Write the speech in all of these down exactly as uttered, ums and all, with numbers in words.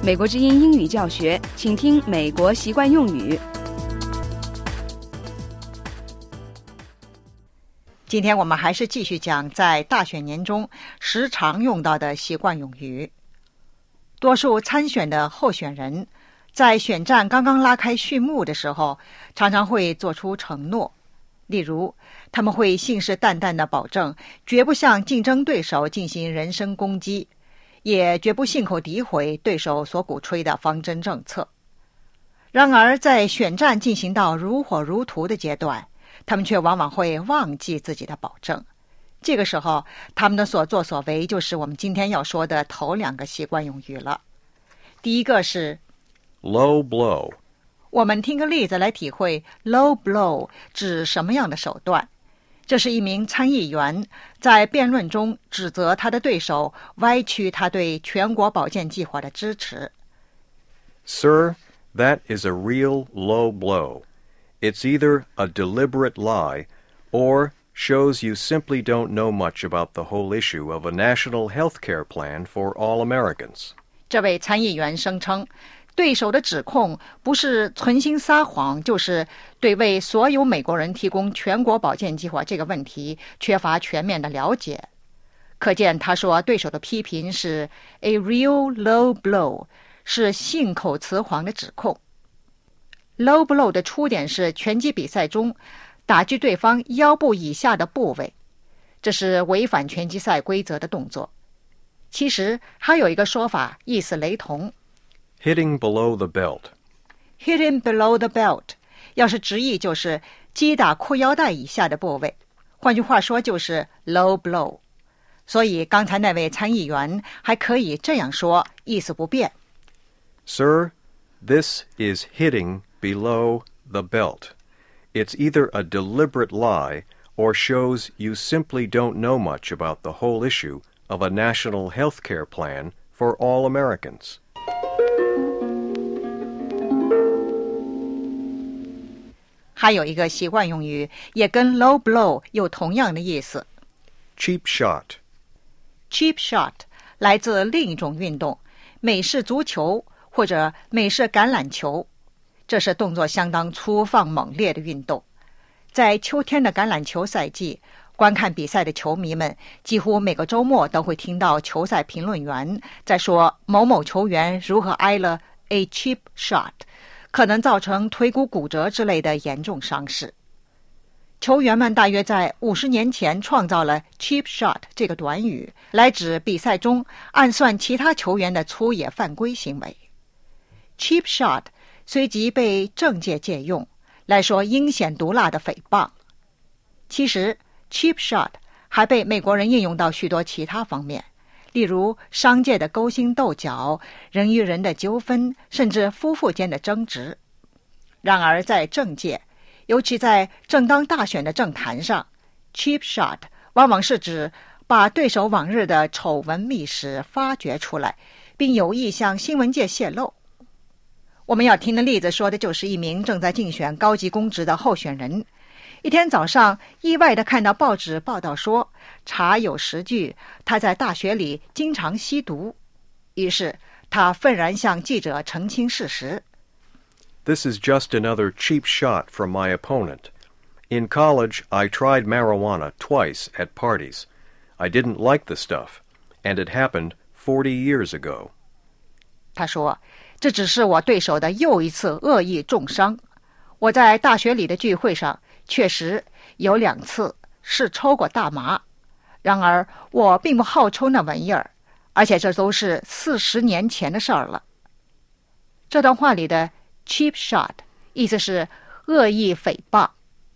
美国之音英语教学，请听美国习惯用语。 今天我们还是继续讲在大选年中时常用到的习惯用语。多数参选的候选人在选战刚刚拉开序幕的时候，常常会做出承诺，例如他们会信誓旦旦地保证绝不向竞争对手进行人身攻击，也绝不信口诋毁对手所鼓吹的方针政策。然而在选战进行到如火如荼的阶段，他们却往往会忘记自己的保证。这个时候他们的所作所为就是我们今天要说的头两个习惯用语了。第一个是 low blow。 我们听个例子来体会 low blow 指什么样的手段。这是一名参议员在辩论中指责他的对手歪曲他对全国保健计划的支持。 Sir, that is a real low blow. It's either a deliberate lie or shows you simply don't know much about the whole issue of a national health care plan for all Americans. 这位参议员声称，对手的指控不是存心撒谎，就是对为所有美国人提供全国保健计划这个问题缺乏全面的了解。可见他说对手的批评是 a real low blow， 是信口雌黄的指控。low blow 的出点是拳击比赛中打击对方腰部以下的部位，这是违反拳击赛规则的动作。其实还有一个说法意思雷同， hitting below the belt. hitting below the belt 要是直译就是击打裤腰带以下的部位，换句话说就是 low blow。 所以刚才那位参议员还可以这样说，意思不变。 Sir, this is hitting below the belt. It's either a deliberate lie or shows you simply don't know much about the whole issue of a national health care plan for all Americans. 还有一个习惯用语也跟 low blow 有同样的意思， cheap shot. cheap shot 来自另一种运动，美式足球或者美式橄榄球。这是动作相当粗放猛烈的运动。在秋天的橄榄球赛季，观看比赛的球迷们几乎每个周末都会听到球赛评论员在说某某球员如何挨了 a cheap shot， 可能造成腿骨骨折之类的严重伤势。球员们大约在五十年前创造了 cheap shot 这个短语，来指比赛中暗算其他球员的粗野犯规行为。cheap shot 随即被政界借用来说阴险毒辣的诽谤。其实 cheap shot 还被美国人应用到许多其他方面，例如商界的勾心斗角、人与人的纠纷，甚至夫妇间的争执。然而在政界，尤其在正当大选的政坛上， cheap shot 往往是指把对手往日的丑闻秘史发掘出来，并有意向新闻界泄露。我们要听的例子说的就是一名正在竞选高级公职的候选人，一天早上意外地看到报纸报道说，查有实据，他在大学里经常吸毒。于是他愤然向记者澄清事实。 This is just another cheap shot from my opponent. In college, I tried marijuana twice at parties. I didn't like the stuff, and it happened forty years ago. 他说，这只是我对手的又一次恶意重伤。我在大学里的聚会上确实有两次是抽过大麻，然而我并不好抽那玩意儿，而且这都是四十年前的事儿了。这段话里的 cheap shot 意思是恶意诽谤。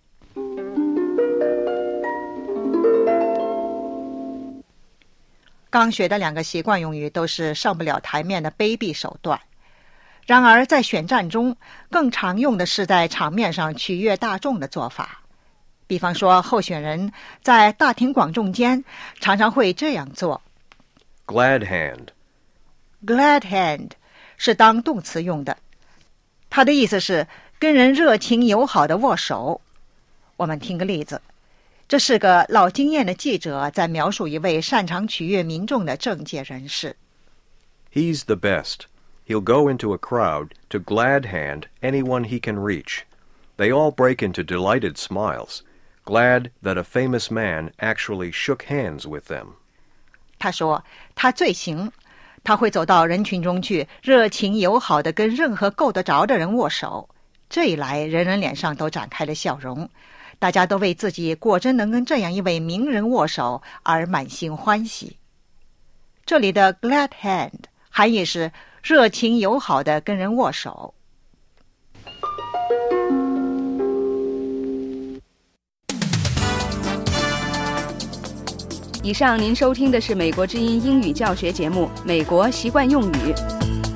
刚学的两个习惯用语都是上不了台面的卑鄙手段。然而在选战中更常用的是在场面上取悦大众的做法。比方说候选人在大庭广众间常常会这样做。 Glad hand. Glad hand 是当动词用的，它的意思是跟人热情友好的握手。我们听个例子，这是个老经验的记者在描述一位擅长取悦民众的政界人士。 He's the best. he'll go into a crowd to glad hand anyone he can reach. They all break into delighted smiles, glad that a famous man actually shook hands with them. 他说他最行，他会走到人群中去，热情友好地跟任何够得着的人握手。这一来，人人脸上都展开了笑容，大家都为自己果真能跟这样一位名人握手而满心欢喜。这里的 glad hand 含义是热情友好地跟人握手。 以上您收听的是美国之音英语教学节目《美国习惯用语》。